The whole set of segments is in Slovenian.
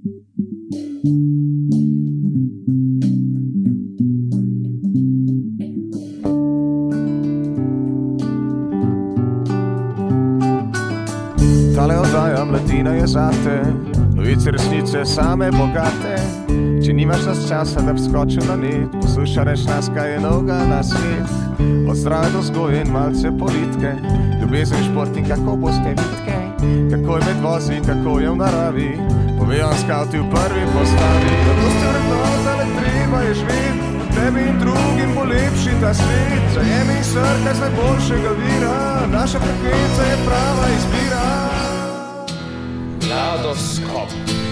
Tale oddaja Mladina je zate, novice resnice same bogate. Če nimaš nas časa, da bi skočil na net, poslušaj reč nas, kaj je novega na svet. Od zdrave do vzgoje in malce politike, ljubezen, šport in kako boste bitke, kako je med vozi, kako je v naravi, povejo skavti v prvi postavi. Zato ste vrednota, le treba je živeti, tebi in drugim bo lepši ta svet. Zajemi in srkaj z najboljšega vira, naša frekvenca je prava izbira. Mladoskop.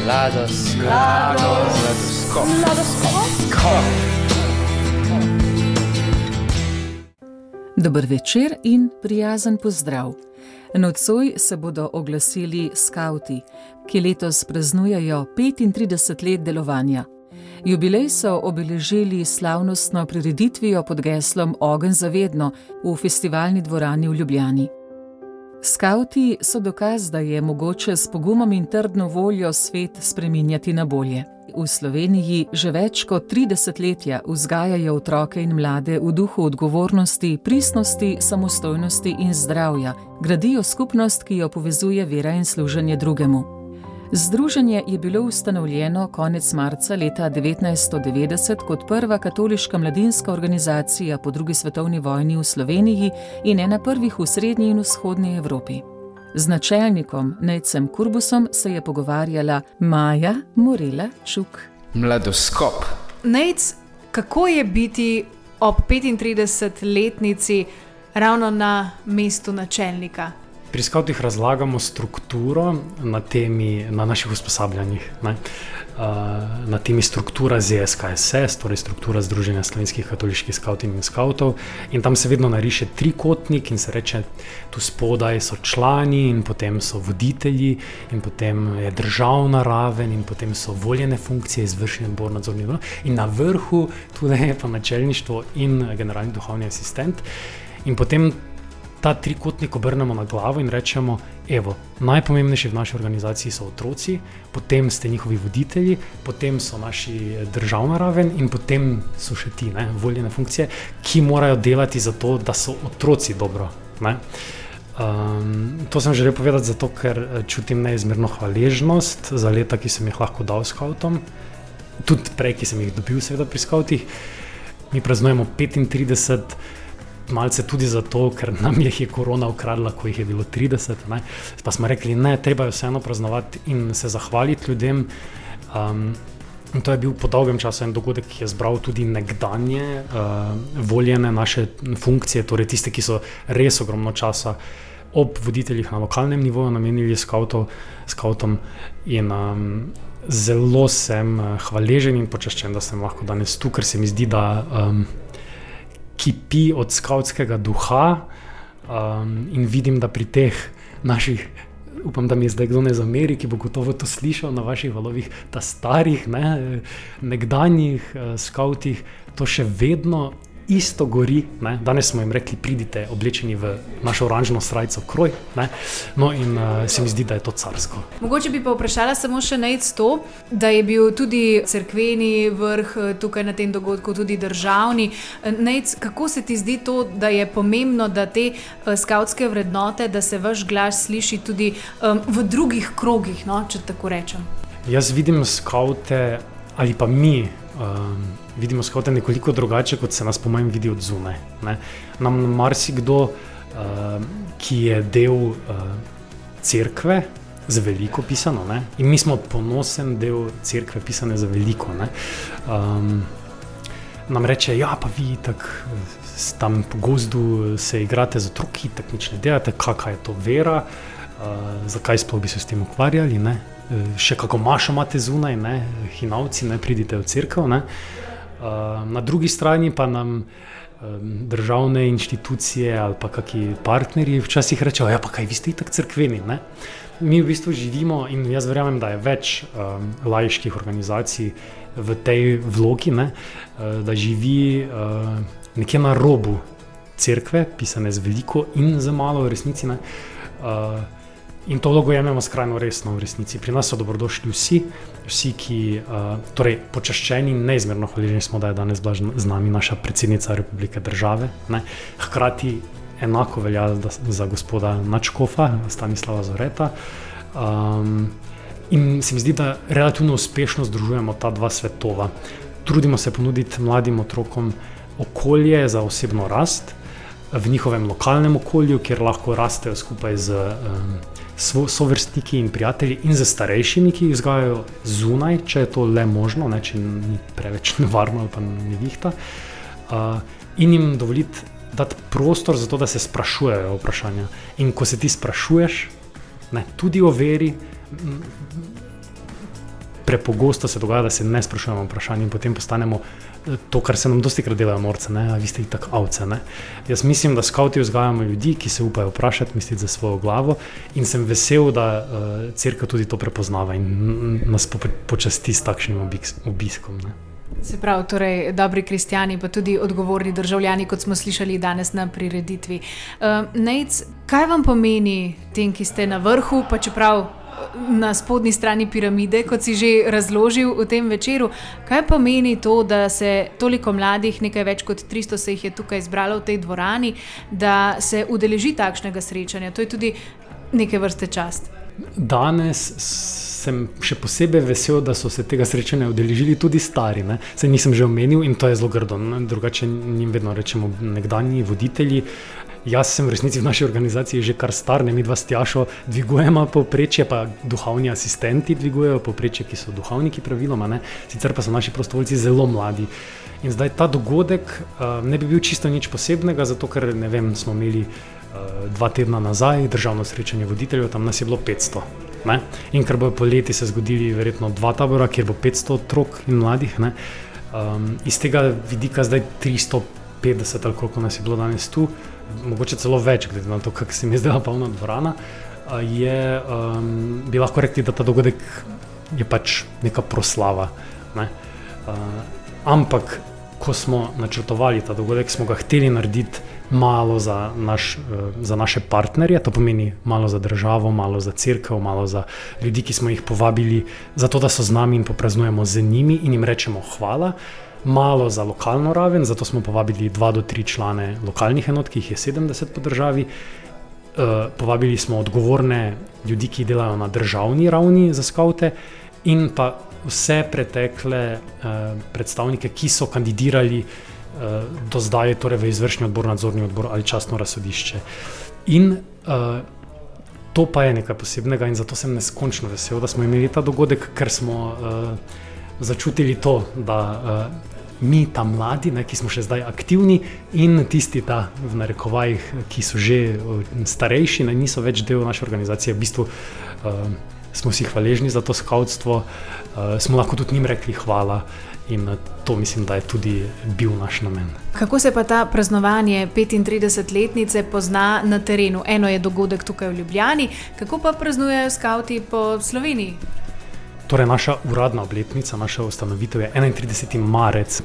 Dober večer in prijazen pozdrav. Nocoj se bodo oglasili skavti, ki letos praznujejo 35 let delovanja. Jubilej so obeležili s slavnostno prireditvijo pod geslom Ogenj za vedno v festivalni dvorani v Ljubljani. Skavti so dokaz, da je mogoče s pogumom in trdno voljo svet spreminjati na bolje. V Sloveniji že več kot 3 desetletja vzgajajo otroke in mlade v duhu odgovornosti, pristnosti, samostojnosti in zdravja, gradijo skupnost, ki jo povezuje vera in služenje drugemu. Združenje je bilo ustanovljeno konec marca leta 1990 kot prva katoliška mladinska organizacija po drugi svetovni vojni v Sloveniji in ena prvih v srednji in vzhodni Evropi. Z načelnikom Nejcem Kurbusom se je pogovarjala Maja Morela Čuk. Mladoskop. Nejc, kako je biti ob 35-letnici ravno na mestu načelnika? Pri skavtih razlagamo strukturo na naših usposabljanjih. Na temi struktura ZSKSS, torej struktura Združenja slovenskih katoliških skavtin in skavtov. In tam se vedno nariše trikotnik in se reče, tu spodaj so člani in potem so voditelji in potem je državna raven in potem so voljene funkcije, izvršni odbor, nadzorni odbor. In na vrhu tudi je pa načelništvo in generalni duhovni asistent. In potem ta trikotnik obrnemo na glavo in rečemo, evo, najpomembnejši v naši organizaciji so otroci, potem ste njihovi voditelji, potem so naši državna raven in potem so še ti, voljene funkcije, ki morajo delati za to, da so otroci dobro. To sem želel povedati zato, ker čutim neizmerno hvaležnost za leta, ki sem jih lahko dal skavtom, tudi prej, ki sem jih dobil seveda pri skavtih. Mi praznujemo 35, malce tudi zato, ker nam jih je korona ukradla, ko jih je bilo 30. Pa smo rekli, ne, treba je vseeno praznovati in se zahvaliti ljudem. In to je bil po dolgem času en dogodek, ki je zbral tudi nekdanje voljene naše funkcije, torej tiste, ki so res ogromno časa ob voditeljih na lokalnem nivoju namenili skavtom. In zelo sem hvaležen in počaščen, da sem lahko danes tu, ker se mi zdi, da kipi od skavtskega duha in vidim, da pri teh naših, upam, da mi je zdaj kdo ne zameri, ki bo gotovo to slišal na vaših valovih, ta starih, nekdanjih skavtih, to še vedno isto gori. Danes smo jim rekli, pridite oblečeni v našo oranžno srajco kroj. No in se mi zdi, da je to carsko. Mogoče bi pa vprašala samo še Nejc to, da je bil tudi cerkveni vrh tukaj na tem dogodku, tudi državni. Nejc, kako se ti zdi to, da je pomembno, da te skavtske vrednote, da se vaš glas sliši tudi v drugih krogih, če tako rečem? Jaz vidim skavte, ali pa mi vidimo skavte nekoliko drugače, kot se nas po mojem vidi od zunaj. Nam marsikdo, ki je del cerkve, z veliko pisano, in mi smo ponosen del cerkve pisane za veliko, nam reče, ja, pa vi tako tam po gozdu se igrate z otroki, tako nič ne delate, kakva je to vera, zakaj sploh bi se s tem ukvarjali, še kako mašo imate zunaj, hinavci, pridite v cerkev. Na drugi strani pa nam državne inštitucije ali pa kakšni partnerji včasih rečejo, ja, pa kaj, vi ste itak cerkveni. Mi v bistvu živimo in jaz verjamem, da je več laiških organizacij v tej vlogi, da živi nekje na robu cerkve, pisane z veliko in z malo v resnici, In to vlogo jemljemo skrajno resno v resnici. Pri nas so dobrodošli vsi, ki torej počaščeni in neizmerno hvaležni smo, da je danes bila z nami naša predsednica Republike države. Ne. Hkrati enako velja za gospoda nadškofa Stanislava Zoreta. In se mi zdi, da relativno uspešno združujemo ta dva svetova. Trudimo se ponuditi mladim otrokom okolje za osebno rast v njihovem lokalnem okolju, kjer lahko rastejo skupaj z sovrstniki in prijatelji in z starejšimi, ki jih vzgajajo zunaj, če je to le možno, ne, če ni preveč nevarno ali pa nevihta, in jim dovoliti dati prostor za to, da se sprašujejo vprašanja. In ko se ti sprašuješ, ne, tudi o veri, prepogosto se dogaja, da se ne sprašujemo vprašanje in potem postanemo to, kar se nam dostikrat delajo norce, ne, a vi ste itak ovce, ne. Jaz mislim, da skavti vzgajamo ljudi, ki se upajo vprašati, misliti za svojo glavo in sem vesel, da cerkev tudi to prepoznava in nas počasti s takšnim obiskom, ne. Se pravi, torej dobri kristjani, pa tudi odgovorni državljani, kot smo slišali danes na prireditvi. Nejc, kaj vam pomeni tem, ki ste na vrhu, pa čeprav na spodnji strani piramide, kot si že razložil v tem večeru, kaj pomeni to, da se toliko mladih, nekaj več kot 300 se jih je tukaj zbralo v tej dvorani, da se udeleži takšnega srečanja? To je tudi neke vrste čast. Danes sem še posebej vesel, da so se tega srečanja udeležili tudi stari, ne. Saj nisem že omenil in to je zelo grdo, drugače njim vedno rečemo nekdanji voditelji. Jaz sem v resnici v naši organizaciji že kar star, mi dva s Tjašo dvigujemo povprečje, pa duhovni asistenti dvigujejo povprečje, ki so duhovniki praviloma, ne. Sicer pa so naši prostovoljci zelo mladi. In zdaj ta dogodek ne bi bil čisto nič posebnega, zato ker, ne vem, smo imeli 2 tedna nazaj državno srečanje voditeljev, tam nas je bilo 500. Ne? In ker bojo poleti se zgodili verjetno 2 tabora, kjer bo 500 otrok in mladih, ne? Iz tega vidika zdaj 350 ali koliko nas je bilo danes tu, mogoče celo več, glede na to, kako se mi je zdela polna dvorana, bi lahko rekli, da ta dogodek je pač neka proslava. Ne? Ampak, ko smo načrtovali ta dogodek, smo ga hteli narediti malo za naše partnerje, to pomeni malo za državo, malo za cerkev, malo za ljudi, ki smo jih povabili za to, da so z nami in popraznujemo z njimi in jim rečemo hvala, malo za lokalno raven, zato smo povabili 2 do 3 člane lokalnih enot, ki jih je 70 po državi, povabili smo odgovorne ljudi, ki delajo na državni ravni za skavte in pa vse pretekle predstavnike, ki so kandidirali do zdaj, torej v izvršni odbor, nadzorni odbor ali častno razsodišče. In to pa je nekaj posebnega in zato sem neskončno vesel, da smo imeli ta dogodek, ker smo začutili to, da mi, ta mladi, ne, ki smo še zdaj aktivni, in tisti, ta v narekovajih, ki so že starejši, ne, niso več del naše organizacije, v bistvu smo si hvaležni za to skavtstvo, smo lahko tudi njim rekli hvala in to mislim, da je tudi bil naš namen. Kako se pa ta praznovanje 35-letnice pozna na terenu? Eno je dogodek tukaj v Ljubljani, kako pa praznujejo skavti po Sloveniji? Torej, naša uradna obletnica, naša ustanovitev je 31. marec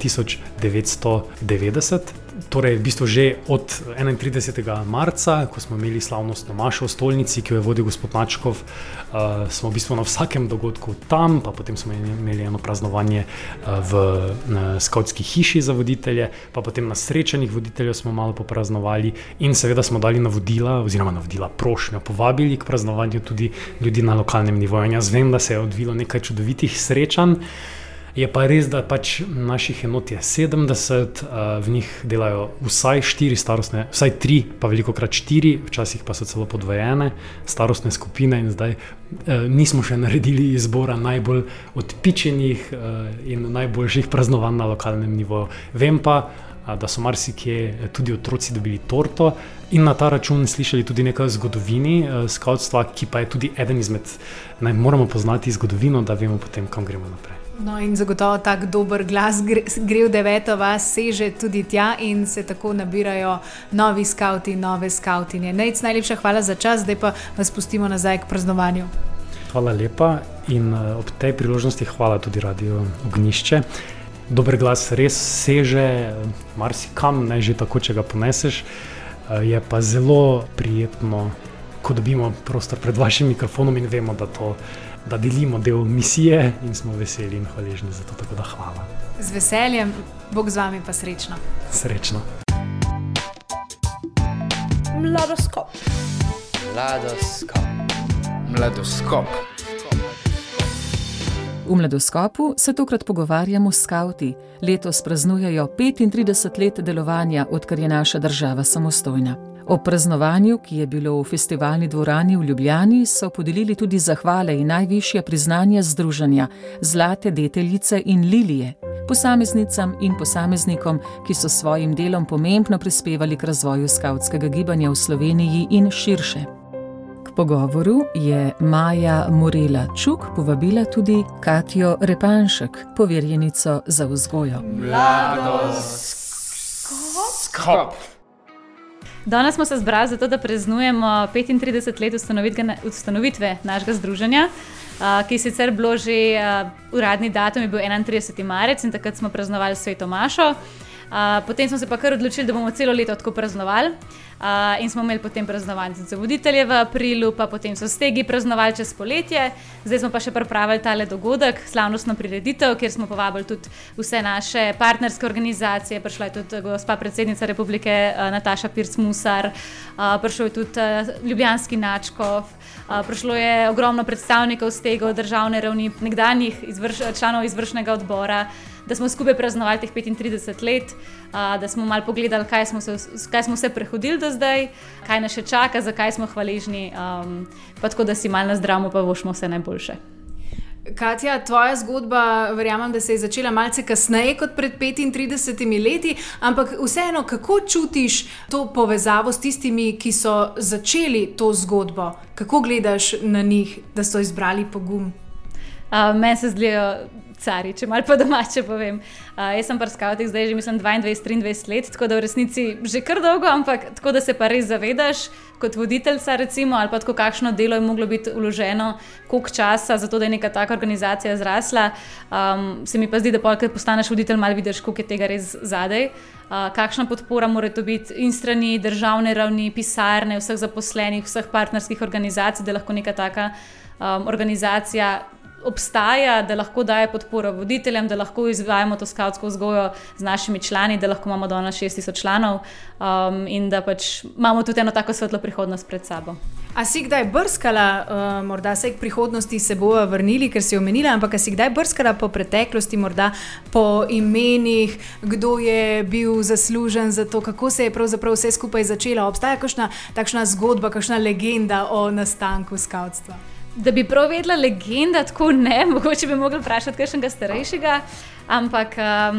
1990. Torej, v bistvu že od 31. marca, ko smo imeli slavnostno mašo v stolnici, ki jo je vodil gospod Nadškov, smo v bistvu na vsakem dogodku tam, pa potem smo imeli eno praznovanje v skavtski hiši za voditelje, pa potem na srečanjih voditeljev smo malo popraznovali in seveda smo dali navodila, prošnjo, povabili k praznovanju tudi ljudi na lokalnem nivoju. Jaz vem, da se je odvilo nekaj čudovitih srečanj. Je pa res, da pač naših enot je 70, v njih delajo vsaj 4 starostne, vsaj 3, pa velikokrat 4, včasih pa so celo podvojene starostne skupine in zdaj nismo še naredili izbora najbolj odpičenih in najboljših praznovanj na lokalnem nivoju. Vem pa, da so marsikje tudi otroci dobili torto in na ta račun slišali tudi nekaj o zgodovini skavtstva, ki pa je tudi eden izmed, moramo poznati zgodovino, da vemo potem, kam gremo naprej. No in zagotovo tak dober glas gre v 9. vas, seže tudi tja in se tako nabirajo novi skavti, nove skavtinje. Nejc, najlepša hvala za čas, zdaj pa vas pustimo nazaj k praznovanju. Hvala lepa in ob tej priložnosti hvala tudi Radio Ognjišče. Dober glas res seže marsikam, ne že tako, če ga poneseš, je pa zelo prijetno, lahko dobimo prostor pred vašim mikrofonom in vemo, da delimo del misije in smo veseli in hvaležni za to, tako da hvala. Z veseljem, Bog z vami pa srečno. Srečno. Mladoskop. V Mladoskopu se tokrat pogovarjamo s skavti. Letos praznujejo 35 let delovanja, odkar je naša država samostojna. Ob praznovanju, ki je bilo v festivalni dvorani v Ljubljani, so podelili tudi zahvale in najvišja priznanja združenja Zlate deteljice in Lilije, posameznicam in posameznikom, ki so s svojim delom pomembno prispevali k razvoju skavtskega gibanja v Sloveniji in širše. K pogovoru je Maja Morela Čuk povabila tudi Katjo Repanšek, poverjenico za vzgojo. Mladoskop. Danes smo se zbrali zato, da praznujemo 35 let ustanovitve našega združenja, ki je sicer bilo že uradni datum, je bil 31. marec in takrat smo praznovali Sveto mašo. Potem smo se pa kar odločili, da bomo celo leto tako praznovali in smo imeli potem praznovanje za voditelje v aprilu, pa potem so stegi praznovali čez poletje. Zdaj smo pa še pripravili tale dogodek, slavnostno prireditev, kjer smo povabili tudi vse naše partnerske organizacije. Prišla je tudi gospa predsednica republike Nataša Pirc-Musar, prišel je tudi ljubljanski nadškof, prišlo je ogromno predstavnikov stegov državne ravni, nekdanjih članov izvršnega odbora, da smo skupaj praznovali teh 35 let, da smo malo pogledali, kaj smo se prehodili do zdaj, kaj nas še čaka, zakaj smo hvaležni, pa tako, da si malo nazdravimo, pa vošmo vse najboljše. Katja, tvoja zgodba, verjamem, da se je začela malce kasneje kot pred 35 leti, ampak vseeno, kako čutiš to povezavo s tistimi, ki so začeli to zgodbo? Kako gledaš na njih, da so izbrali pogum? Meni se zdijo cari, če malo pa domače povem. Jaz sem pri skavtih zdaj že, mislim, 22-23 let, tako da v resnici že kar dolgo, ampak tako, da se pa res zavedaš kot voditeljca recimo, ali pa tako kakšno delo je moglo biti vloženo, koliko časa za to, da je neka taka organizacija zrasla. Se mi pa zdi, da pol, ko postaneš voditelj, malo vidiš, koliko je tega res zadaj. Kakšna podpora mora to biti in strani državne ravni, pisarne, vseh zaposlenih, vseh partnerskih organizacij, da lahko neka taka organizacija obstaja, da lahko daje podporo voditeljem, da lahko izvajamo to skavtsko vzgojo z našimi člani, da lahko imamo danes 6000 članov in da pač imamo tudi eno tako svetlo prihodnost pred sabo. A si kdaj brskala, morda se k prihodnosti se bova vrnili, ker si omenila, ampak a si kdaj brskala po preteklosti, morda po imenih, kdo je bil zaslužen za to, kako se je pravzaprav vse skupaj začelo? Obstaja kakšna takšna zgodba, kakšna legenda o nastanku skavtstva? Da bi prav vedela legenda, tako ne, mogoče bi mogli vprašati kakšnega starejšega, ampak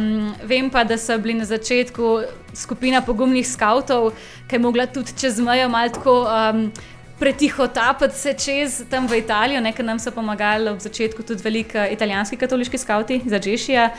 vem pa, da so bili na začetku skupina pogumnih skavtov, ki je mogla tudi čez mejo malo tako pretihotapiti se čez tam v Italijo, ker nam so pomagali v začetku tudi veliki italijanski katoliški skavti za Džešija,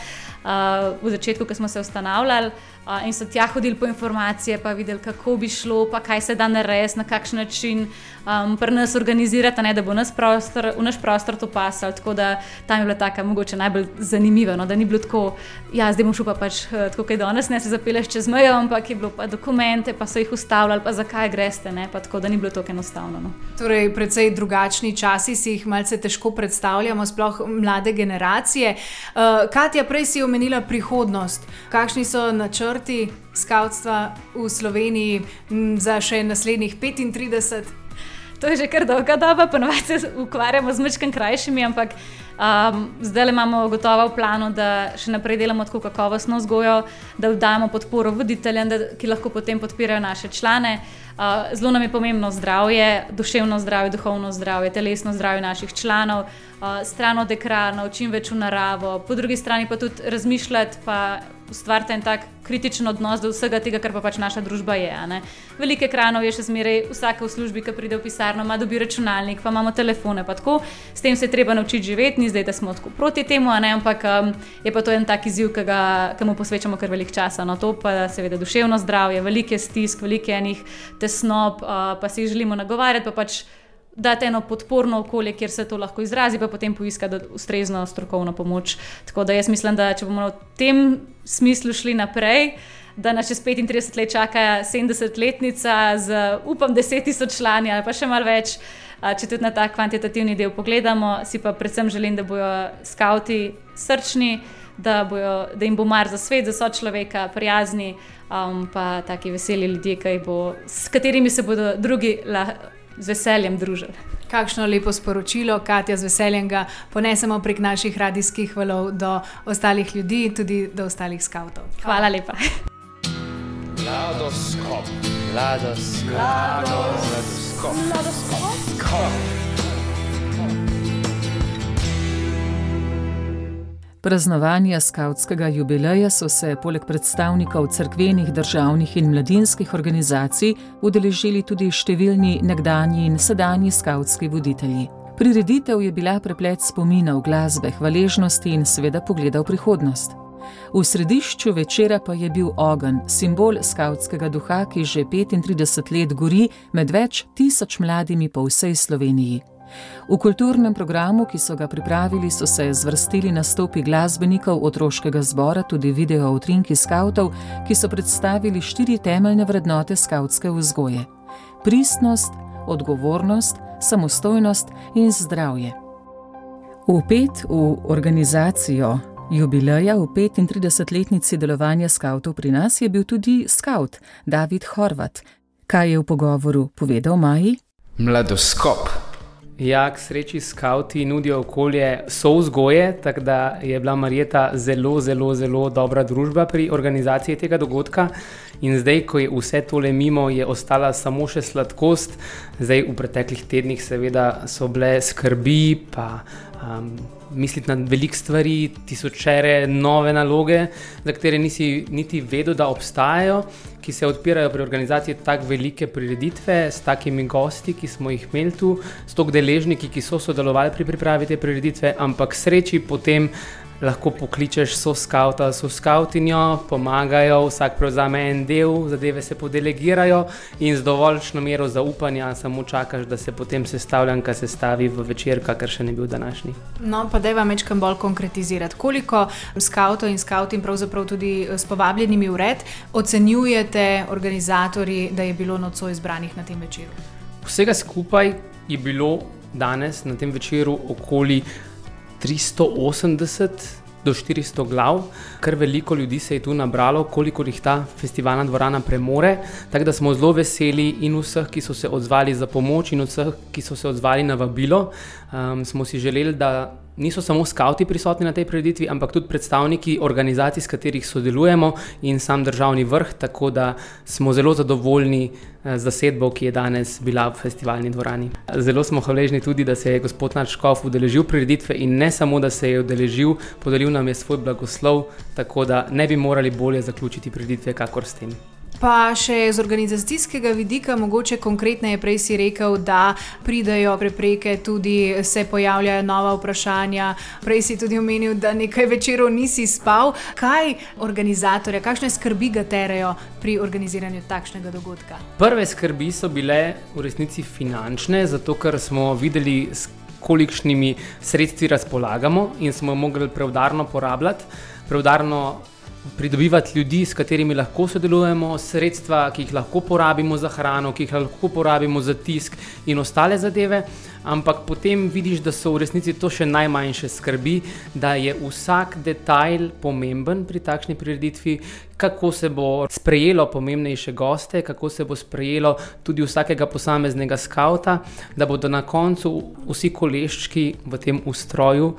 v začetku, ko smo se ustanavljali in so tja hodili po informacije, pa videli, kako bi šlo, pa kaj se da narediti, na kakšen način pri nas organizirati, da bo v naš prostor to pasalo, tako da tam je bila taka mogoče najbolj zanimiva, no, da ni bilo tako, ja, zdaj bom šel pa pač tako, kaj danes, ne, se zapeleš čez mejo, ampak je bilo pa dokumente, pa so jih ustavljali, pa zakaj greste, ne, pa tako, da ni bilo tako enostavno. No. Torej, precej drugačni časi, si jih malce težko predstavljamo, sploh mlade generacije. Katja, prej si omenila prihodnost. Kakšni so načrti skavtstva v Sloveniji za še naslednjih 35? To je že kar dolga doba, ponovadi se ukvarjamo z majčkeno krajšimi, ampak zdaj imamo gotovo v planu, da še naprej delamo tako kakovostno vzgojo, da dajemo podporo voditeljem, ki lahko potem podpirajo naše člane. Zelo nam je pomembno zdravje, duševno zdravje, duhovno zdravje, telesno zdravje naših članov, stran od ekranov, čim več v naravo, po drugi strani pa tudi razmišljati pa ustvariti en tak kritičen odnos do vsega tega, kar pa pač naša družba je. Ne? Veliko ekranov je še zmeraj, vsaka v službi, ki pride v pisarno, dobi računalnik, pa imamo telefone, pa tako. S tem se je treba naučiti živeti, ni zdaj, da smo tako proti temu, ampak je pa to en tak izziv, ki mu posvečamo kar veliko časa. No, to pa seveda duševno zdravje, velike stisk, velike enih tesnob, pa si jih želimo nagovarjati, pa pač dati eno podporno okolje, kjer se to lahko izrazi, pa potem poiskati ustrezno strokovno pomoč. Tako da jaz mislim, da če bomo v tem smislu šli naprej, da nas čez 35 let čaka 70-letnica z, upam, 10.000 člani ali pa še malo več, če tudi na ta kvantitativni del pogledamo, si pa predvsem želim, da bojo skavti srčni, da jim bo mar za svet, za sočloveka, prijazni, pa taki veseli ljudje, s katerimi se bodo drugi z veseljem družili. Kakšno lepo sporočilo, Katja, z veseljem ga ponesemo prek naših radijskih valov do ostalih ljudi, tudi do ostalih skavtov. Hvala lepa. Mladoskop. Mladoskop. Praznovanja skavtskega jubileja so se poleg predstavnikov cerkvenih, državnih in mladinskih organizacij udeležili tudi številni nekdanji in sedanji skavtski voditelji. Prireditev je bila preplet spominov, glasbe, hvaležnosti in seveda pogleda v prihodnost. V središču večera pa je bil ogenj, simbol skavtskega duha, ki že 35 let gori med več tisoč mladimi po vsej Sloveniji. V kulturnem programu, ki so ga pripravili, so se zvrstili nastopi glasbenikov otroškega zbora, tudi video utrinki skavtov, ki so predstavili 4 temeljne vrednote skavtske vzgoje: pristnost, odgovornost, samostojnost in zdravje. Vpet v organizacijo jubileja v 35-letnici delovanja skavtov pri nas je bil tudi skavt David Horvat. Kaj je v pogovoru povedal Maji? Mladoskop. Ja, k sreči skavti nudijo okolje sovzgoje, tako da je bila Marjeta zelo dobra družba pri organizaciji tega dogodka. In zdaj, ko je vse tole mimo, je ostala samo še sladkost. Zdaj, v preteklih tednih seveda so bile skrbi, pa misliti na veliko stvari, tisočere nove naloge, za katere nisi niti vedel, da obstajajo, ki se odpirajo pri organizaciji tako velike prireditve, s takimi gosti, ki smo jih imeli tu, s toliko deležniki, ki so sodelovali pri pripravi te prireditve, ampak sreči potem lahko pokličeš soskavta, soskavtinjo, pomagajo, vsak prevzame en del, zadeve se podelegirajo in z dovoljšno mero zaupanja samo čakaš, da se potem sestavljanka sestavi v večer, kakor še ne bil današnji. No, pa dajva mečkam bolj konkretizirati. Koliko skavtov in skavtin, pravzaprav tudi s povabljenimi v red, ocenjujete organizatorji, da je bilo nocoj izbranih na tem večeru? Vsega skupaj je bilo danes na tem večeru okoli 380 do 400 glav, kar veliko ljudi se je tu nabralo, kolikor jih ta festivalna dvorana premore, tako da smo zelo veseli in vseh, ki so se odzvali za pomoč in vseh, ki so se odzvali na vabilo. Smo si želeli, da niso samo skavti prisotni na tej prireditvi, ampak tudi predstavniki organizacij, s katerih sodelujemo in sam državni vrh, tako da smo zelo zadovoljni z zasedbo, ki je danes bila v festivalni dvorani. Zelo smo hvaležni tudi, da se je gospod nadškof udeležil prireditve in ne samo, da se je udeležil, podelil nam je svoj blagoslov, tako da ne bi morali bolje zaključiti prireditve, kakor s tem. Pa še z organizacijskega vidika, mogoče konkretneje, prej si rekel, da pridejo prepreke, tudi se pojavljajo nova vprašanja. Prej si tudi omenil, da nekaj večerov nisi spal. Kaj organizatorja, kakšne skrbi ga terejo pri organiziranju takšnega dogodka? Prve skrbi so bile v resnici finančne, zato ker smo videli, s kolikšnimi sredstvi razpolagamo in smo mogli preudarno porabljati, preudarno pridobivati ljudi, s katerimi lahko sodelujemo, sredstva, ki jih lahko porabimo za hrano, ki jih lahko porabimo za tisk in ostale zadeve, ampak potem vidiš, da so v resnici to še najmanjše skrbi, da je vsak detajl pomemben pri takšni prireditvi, kako se bo sprejelo pomembnejše goste, kako se bo sprejelo tudi vsakega posameznega skavta, da bodo na koncu vsi koleščki v tem ustroju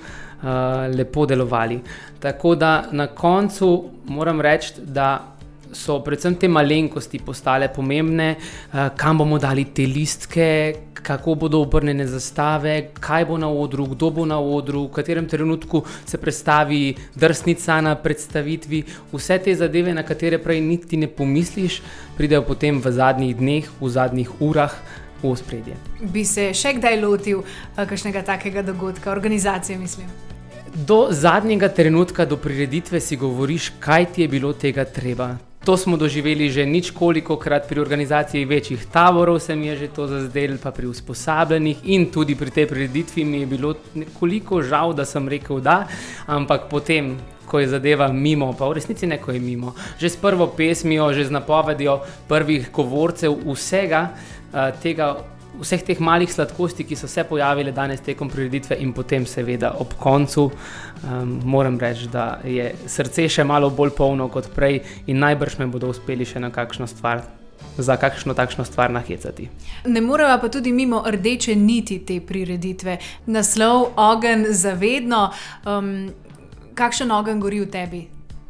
lepo delovali. Tako da na koncu moram reči, da so predvsem te malenkosti postale pomembne, kam bomo dali te listke, kako bodo obrnjene zastave, kaj bo na odru, kdo bo na odru, v katerem trenutku se predstavi drsnica na predstavitvi. Vse te zadeve, na katere prej niti ne pomisliš, pridejo potem v zadnjih dneh, v zadnjih urah v ospredje. Bi se še kdaj lotil kakšnega takega dogodka, organizacije mislim? Do zadnjega trenutka, do prireditve si govoriš, kaj ti je bilo tega treba. To smo doživeli že ničkolikokrat pri organizaciji večjih taborov, se mi je že to zazdelo, pa pri usposabljanjih in tudi pri tej prireditvi mi je bilo nekoliko žal, da sem rekel da, ampak potem, ko je zadeva mimo, pa v resnici ne, ko je mimo, že s prvo pesmijo, že z napovedjo prvih govorcev vseh teh malih sladkosti, ki so se pojavile danes tekom prireditve in potem seveda ob koncu, moram reči, da je srce še malo bolj polno kot prej in najbrž me bodo uspeli še za kakšno takšno stvar nahecati. Ne moreva pa tudi mimo rdeče niti te prireditve. Naslov Ogenj za vedno. Kakšen ogenj gori v tebi?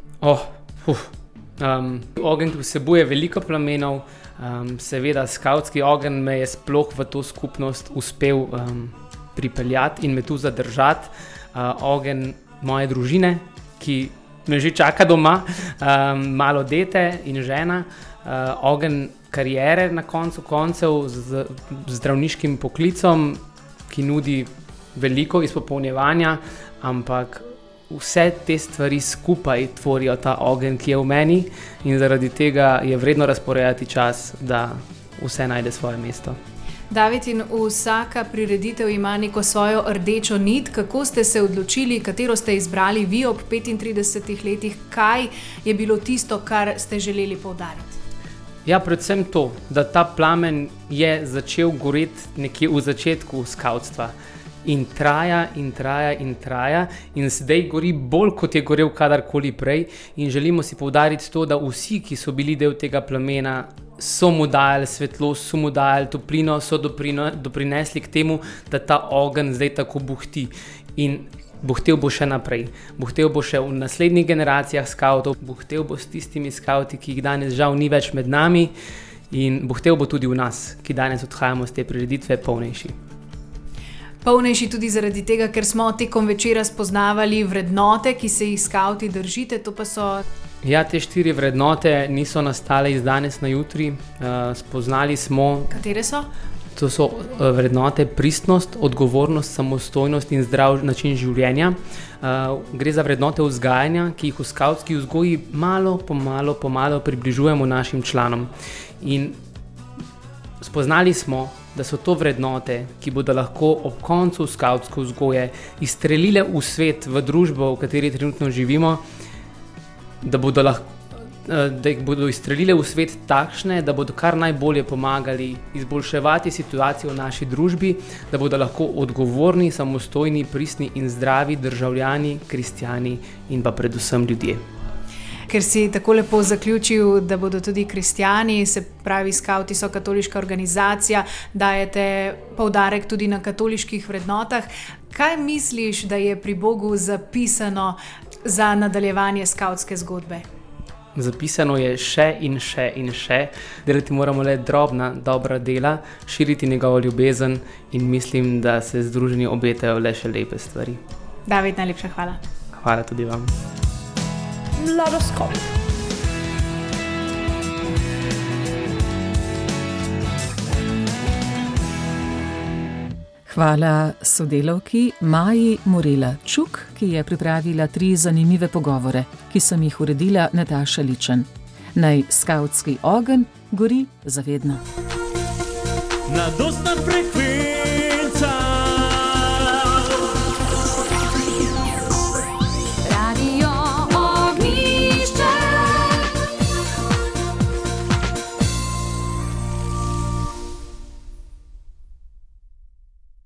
Ogenj vsebuje veliko plamenov, seveda skavtski ogenj me je sploh v to skupnost uspel pripeljati in me tu zadržati. Ogenj moje družine, ki me že čaka doma, malo dete in žena. Ogenj kariere na koncu koncev z zdravniškim poklicom, ki nudi veliko izpopolnjevanja, ampak vse te stvari skupaj tvorijo ta ogenj, ki je v meni in zaradi tega je vredno razporejati čas, da vse najde svoje mesto. David, in vsaka prireditev ima neko svojo rdečo nit. Kako ste se odločili, katero ste izbrali vi ob 35 letih? Kaj je bilo tisto, kar ste želeli poudariti? Ja, predvsem to, da ta plamen je začel goreti nekje v začetku skavtstva. In traja in zdaj gori bolj, kot je gorel kadarkoli prej in želimo si poudariti to, da vsi, ki so bili del tega plamena, so mu dajali svetlost, so mu dajali toplino, so doprinesli k temu, da ta ogenj zdaj tako buhti in buhtel bo še naprej, buhtel bo še v naslednjih generacijah skavtov, buhtel bo s tistimi skavti, ki jih danes žal ni več med nami in buhtel bo tudi v nas, ki danes odhajamo z te prireditve polnejši. Polnejši tudi zaradi tega, ker smo tekom večera spoznavali vrednote, ki se jih skavti držite, to pa so... Ja, te 4 vrednote niso nastale iz danes na jutri, spoznali smo... Katere so? To so vrednote pristnost, odgovornost, samostojnost in zdrav način življenja. Gre za vrednote vzgajanja, ki jih v skavtski vzgoji malo po malo približujemo našim članom. In spoznali smo, da so to vrednote, ki bodo lahko ob koncu skavtske vzgoje izstrelile v svet, v družbo, v kateri trenutno živimo, da jih bodo izstrelile v svet takšne, da bodo kar najbolje pomagali izboljševati situacijo v naši družbi, da bodo lahko odgovorni, samostojni, pristni in zdravi državljani, kristjani in pa predvsem ljudje. Ker si tako lepo zaključil, da bodo tudi kristjani, se pravi skavti so katoliška organizacija, dajete poudarek tudi na katoliških vrednotah. Kaj misliš, da je pri Bogu zapisano za nadaljevanje skavtske zgodbe? Zapisano je še in še in še. Delati moramo le drobna, dobra dela, širiti njegovo ljubezen in mislim, da se združeni obetajo le še lepe stvari. David, najlepša hvala. Hvala tudi vam. Mladoskop. Hvala sodelavki Maji Morela Čuk, ki je pripravila 3 zanimive pogovore, ki sem jih uredila Nataša Ličen. Naj skavtski ogenj gori zavedno. Na dostan frekvenc.